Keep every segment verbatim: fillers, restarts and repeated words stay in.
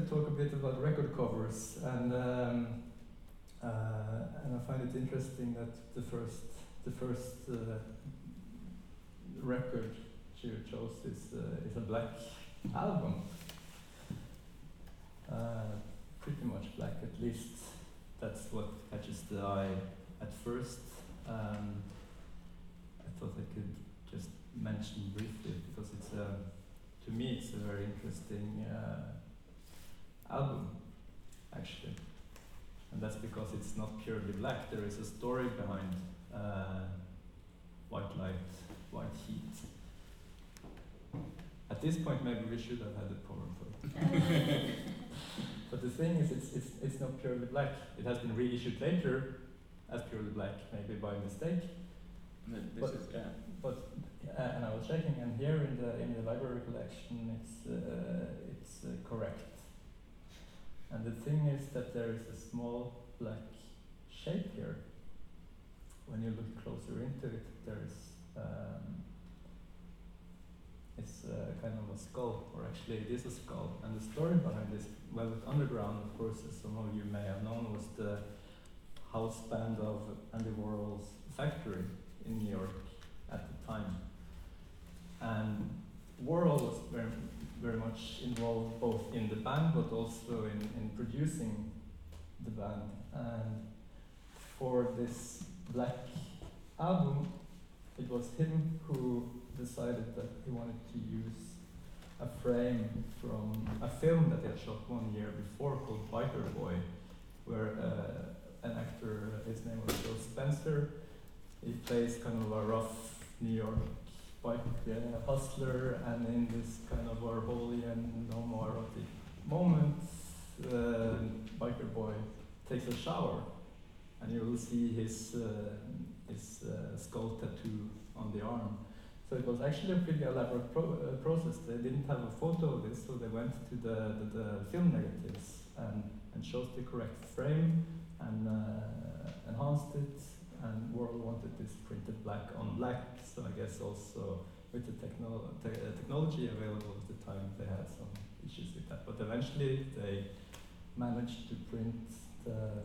talk a bit about record covers, and um, uh, and I find it interesting that the first the first uh, record she chose is uh, is a black album, uh, pretty much black. At least that's what catches the eye at first. Um, I thought I could just mention briefly because it's a, to me it's a very interesting uh, album actually, and that's because it's not purely black. There is a story behind uh, White Light, White Heat. At this point, maybe we should have had it powerful. But the thing is, it's, it's, it's not purely black. It has been reissued later as purely black, maybe by mistake. This but, is, yeah. But uh, and I was checking, and here in the in the library collection, it's uh, it's uh, correct. And the thing is that there is a small black shape here. When you look closer into it, there is um, it's uh, kind of a skull, or actually it is a skull. And the story behind this Velvet Underground, of course, as some of you may have known, was the house band of Andy Warhol's Factory in New York at the time. And Warhol was very, very much involved both in the band but also in, in producing the band. And for this black album, it was him who decided that he wanted to use a frame from a film that he had shot one year before called Biker Boy, where uh, an actor, uh, his name was Joe Spencer, he plays kind of a rough New York bike uh, hustler, and in this kind of Warholian homoerotic moment, uh, Biker Boy takes a shower, and you will see his, uh, his uh, skull tattoo on the arm. So it was actually a pretty elaborate pro uh, process. They didn't have a photo of this, so they went to the, the, the film negatives and, and chose the correct frame and uh, enhanced it. And Warhol wanted this printed black on black, so I guess also with the techno te uh, technology available at the time, they had some issues with that. But eventually, they managed to print the,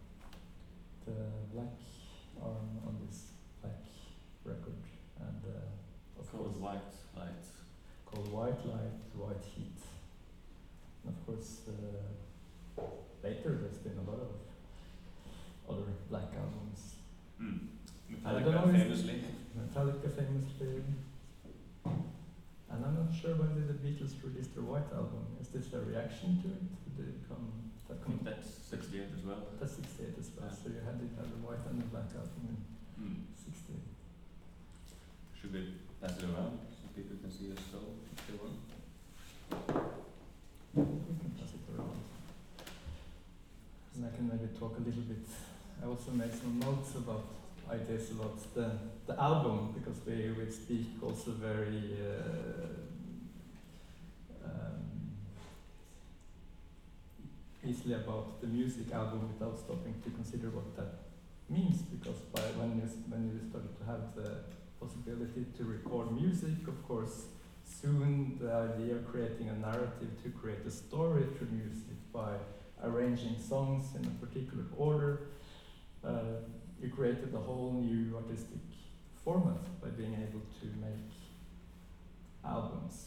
the black arm on this black record. And uh, of called course, White Light. Called White Light, White Heat. And of course, uh, later there's been a lot of other black albums. Mm. I don't Metallica know, famously. Metallica famously. And I'm not sure when did the Beatles release their White Album. Is this a reaction to it? Did it come? That I come think that's sixty-eight as well. That's sixty-eight as well. Yeah. So you had it had the White and the Black Album in Mm. sixty-eight. Should we pass it around so people can see us so if they want? We can pass it around. And I can maybe talk a little bit. I also made some notes about ideas about the, the album, because we, we speak also very uh, um, easily about the music album without stopping to consider what that means, because by when you, when you started to have the possibility to record music, of course, soon the idea of creating a narrative to create a story through music by arranging songs in a particular order, uh, you created a whole new artistic format by being able to make albums.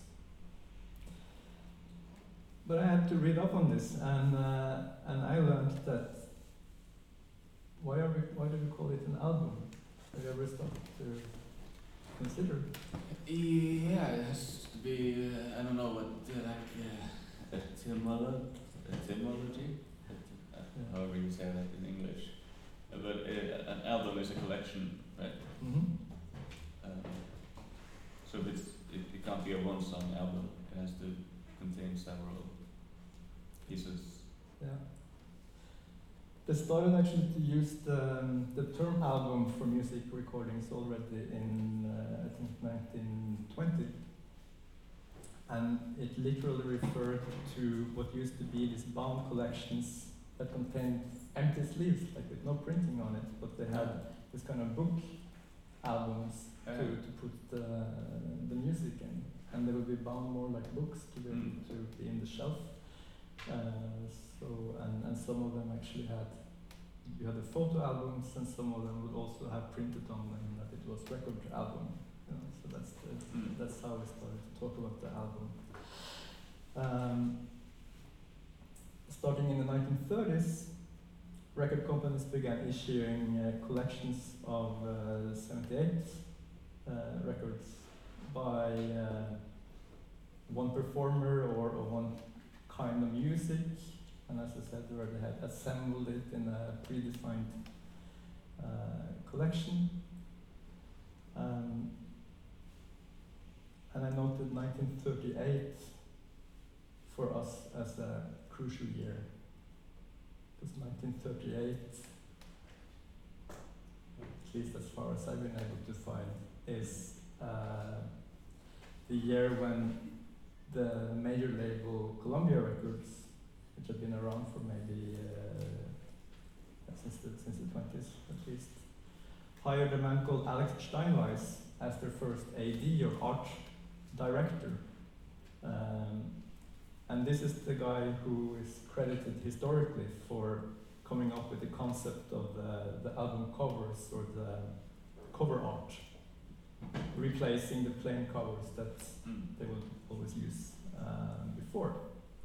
But I had to read up on this, and uh, and I learned that why are we why do we call it an album? Have you ever stopped to consider? Yeah, it has to be, uh, I don't know what, uh, like, uh, etymolo etymology? Uh, Yeah. However you say that in English. Uh, but uh, an album is a collection, right? Mm-hmm. Um, so it's, it, it can't be a one-song album. It has to contain several pieces. Yeah. They started actually to use the, um, the term album for music recordings already in, uh, I think, nineteen twenty. And it literally referred to what used to be these bound collections that contained empty sleeves, like with no printing on it, but they had this kind of book albums to, Yeah. to put the, the music in. And they would be bound more like books to be able Mm. to be in the shelf. Uh, so and, and some of them actually had you had the photo albums, and some of them would also have printed on them that it was record album. You know, so that's the, Mm. that's how we started to talk about the album. Um, starting in the nineteen thirties, record companies began issuing uh, collections of uh, seventy-eight uh, records by uh, one performer or, or one kind of music, and as I said, where they had assembled it in a predefined uh, collection. Um, and I noted nineteen thirty-eight for us as a crucial year, because nineteen thirty-eight, at least as far as I've been able to find, is uh, the year when the major label Columbia Records, which had been around for maybe uh, since the since the twenties at least, hired a man called Alex Steinweiss as their first A D or art director. Um, and this is the guy who is credited historically for coming up with the concept of the, the album covers or the cover art, replacing the plain covers that Mm. they would always use uh, before.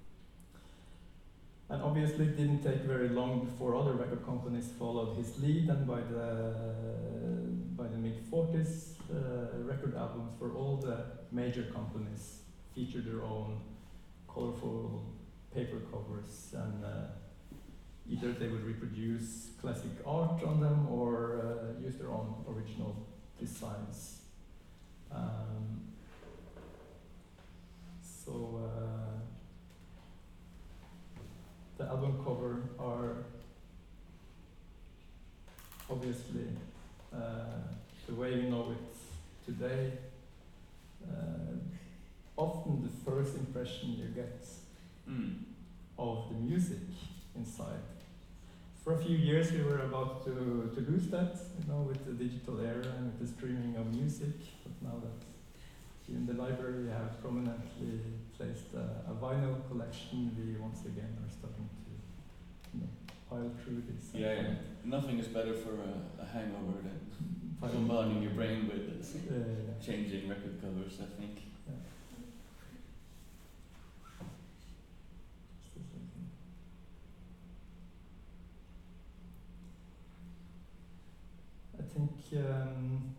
And obviously it didn't take very long before other record companies followed his lead, and by the by the mid forties, uh, record albums for all the major companies featured their own colorful paper covers, and uh, either they would reproduce classic art on them or uh, use their own original designs. Um, so uh, the album cover are obviously uh, the way we know it today. Uh, often the first impression you get Mm. of the music inside. For a few years we were about to, to lose that, you know, with the digital era and with the streaming of music, but now that in the library we have prominently placed a, a vinyl collection, we once again are starting to, you know, pile through this. Yeah, yeah. Nothing is better for a, a hangover than Vinyl. bombarding your brain with this Yeah, yeah, yeah. changing record covers, I think. Yeah. Just a second. I think um,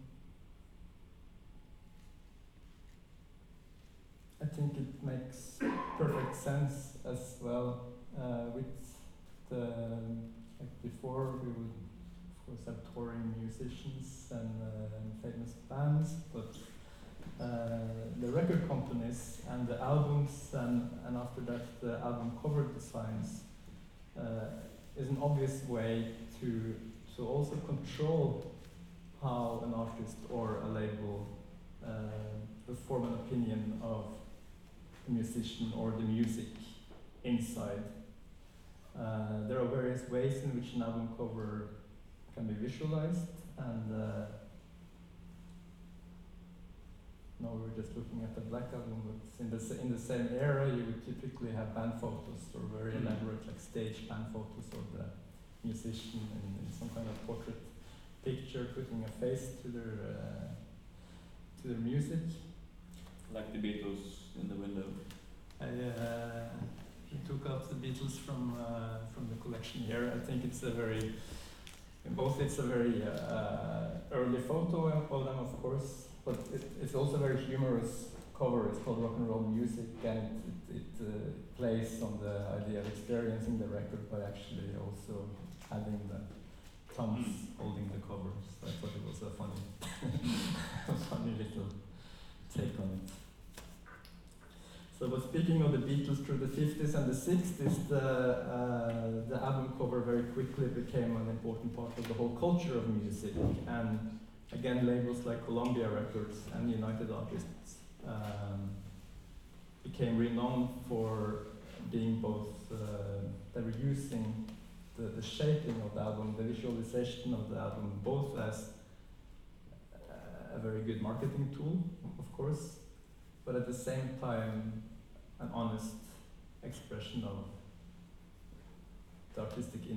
I think it makes perfect sense as well uh, with the like before we would of course have touring musicians and, uh, and famous bands, but uh, the record companies and the albums and, and after that the album cover designs uh, is an obvious way to to also control how an artist or a label uh, will form an opinion of the musician or the music inside. Uh, there are various ways in which an album cover can be visualized, and uh, now we're just looking at the Black Album, but in the, sa- in the same era you would typically have band photos or very Mm. elaborate like stage band photos of the musician in, in some kind of portrait picture, putting a face to their uh, to their music. Like the Beatles in the window. I uh, took out the Beatles from uh, from the collection here. I think it's a very both it's a very uh, early photo of them, of course, but it, it's also a very humorous cover. It's called Rock and Roll Music, and it, it, it uh, plays on the idea of experiencing the record by actually also having the thumbs Mm. holding the cover. So I thought it was a funny, a funny little take on it. So, but speaking of the Beatles through the fifties and the sixties, the, uh, the album cover very quickly became an important part of the whole culture of music. And again, labels like Columbia Records and United Artists um, became renowned for being both, uh, they were using the, the shaping of the album, the visualization of the album, both as uh, a very good marketing tool, of course, but at the same time, an honest expression of artistic